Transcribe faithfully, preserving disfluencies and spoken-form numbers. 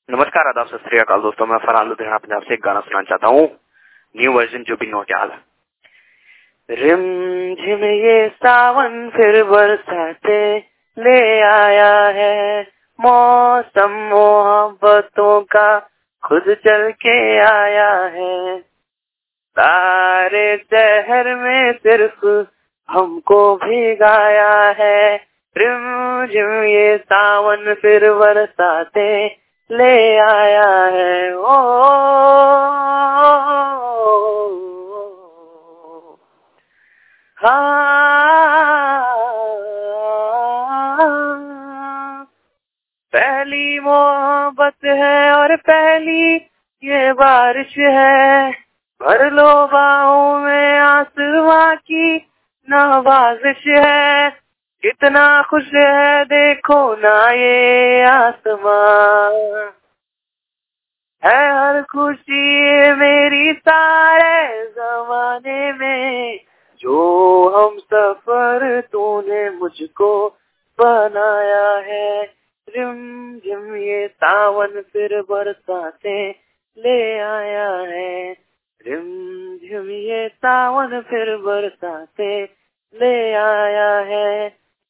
नमस्कार, आदाब, सत श्री अकाल दोस्तों। मैं फरहान लुधियाना पंजाब से एक गाना सुनाना चाहता हूँ, न्यू वर्जन जो भी नोटियाल है। रिम झिम ये सावन फिर बरसाते ले आया है, मौसम मोहब्बतों का खुद चल के आया है। सारे शहर में सिर्फ हमको भिगाया है। रिम झिम ये सावन फिर बरसाते ले आया है। ओ, हाँ, पहली मोहब्बत है और पहली ये बारिश है। भर लो बाहों में आसमां की नवाजिश है। कितना खुश है देखो ना ये आसमां, है हर खुशी मेरी सारे जमाने में। जो हम सफर तूने मुझको बनाया है। रिम झिम ये सावन फिर बरसाते ले आया है। रिम झिम ये सावन फिर बरसाते ले आया है।